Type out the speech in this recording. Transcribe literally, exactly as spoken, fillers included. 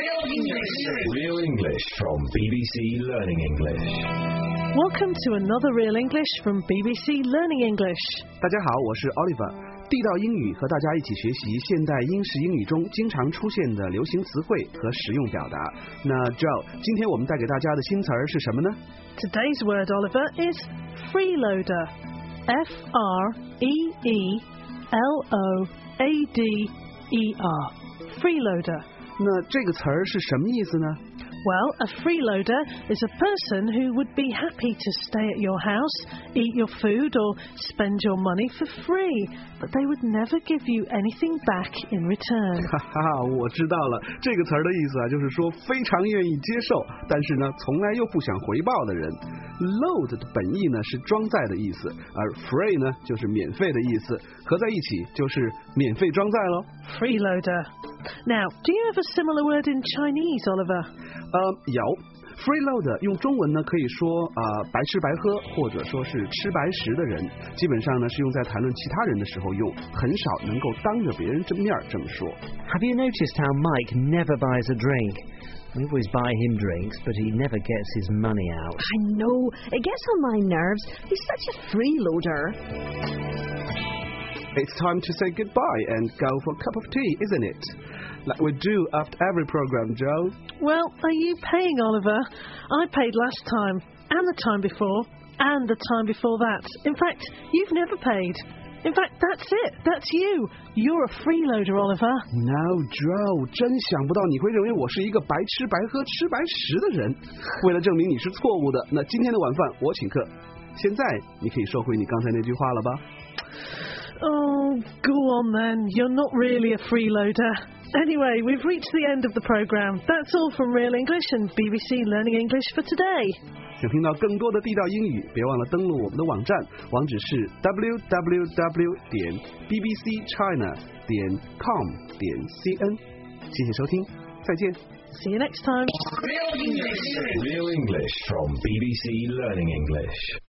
Real English. Real English from B B C Learning English. Welcome to another Real English from B B C Learning English. 大家好，我是 Oliver。地道英语和大家一起学习现代英式英语中经常出现的流行词汇和实用表达。那 Joe， 今天我们带给大家的新词儿是什么呢？ Today's word, Oliver, is freeloader. F R E E L O A D E R. Freeloader. 那这个词儿是什么意思呢？ Well, a freeloader is a person who would be happy to stay at your house, eat your food or spend your money for free, but they would never give you anything back in return. 哈哈，我知道了，这个词儿的意思啊，就是说非常愿意接受，但是呢，从来又不想回报的人。Load 的本意呢是装载的意思，而 free 呢就是免费的意思，合在一起就是免费装载咯。 Freeloader. Now, do you have a similar word in Chinese, Oliver? 呃，有 freeloader 用中文呢可以说啊、呃、白吃白喝，或者说是吃白食的人，基本上呢是用在谈论其他人的时候用，很少能够当着别人正面这么说。 Have you noticed how Mike never buys a drink? We always buy him drinks, but he never gets his money out. I know, it gets on my nerves. He's such a freeloader. It's time to say goodbye and go for a cup of tea, isn't it? Like we do after every program, Joe. Well, are you paying, Oliver? I paid last time, and the time before, and the time before that. In fact, you've never paid. In fact, that's it. That's you. You're a freeloader, Oliver. No, Joe, 真想不到你会认为我是一个白吃白喝、吃白食的人。为了证明你是错误的，那今天的晚饭我请客。现在你可以收回你刚才那句话了吧？ Oh, go on then. You're not really a freeloader. Anyway, we've reached the end of the programme. That's all from Real English and B B C Learning English for today. 想听到更多的地道英语，别忘了登录我们的网站，网址是 w w w 点 b b c china 点 com 点 c n。谢谢收听，再见。 See you next time. Real English. Real English from B B C Learning English.